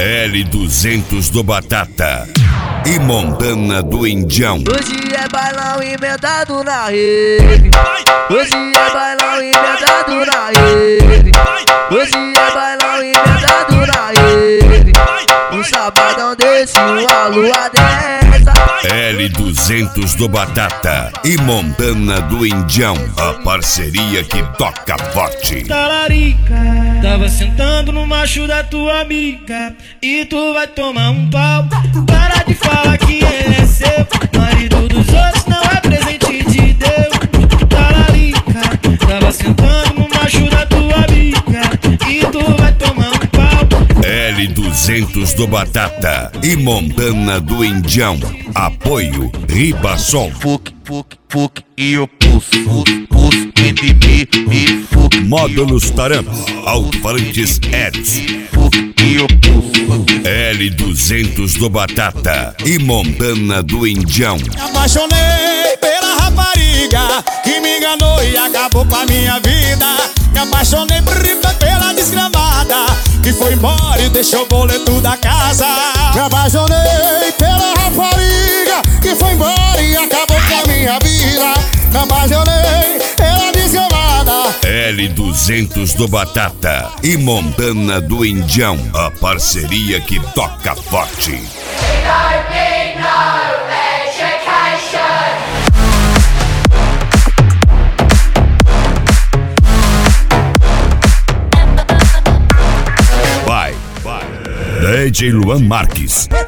L200 do Batata e Montana do Indião. Hoje é bailão emendado na rede. Hoje é bailão emendado na rede. Hoje é bailão emendado na rede. Um sabadão desse, uma lua dessa. L200 do Batata e Montana do Indião, a parceria que toca forte. Talarica, tava sentando no macho da tua amiga e tu vai tomar um pau. Para de falar que ele é seu, marido dos outros não é presente de Deus. Talarica, tava sentando no macho da tua amiga e tu vai tomar um pau. L200 do Batata e Montana do Indião. Apoio Ribason. Fuc e o pulso, MDB e fuc. Módulos Taram, alto-falantes Eds. Fuc e o pulso. L200 do Batata e Montana do Indião. Me apaixonei pela rapariga que me enganou e acabou com a minha vida. Me apaixonei pela desgramada que foi embora e deixou o boleto da casa. Me apaixonei pela rapariga que foi embora e acabou com a minha vida. Me apaixonei pela desgramada. L200 do Batata e Montana do Indião, a parceria que toca forte. Vai, DJ Luan Marques.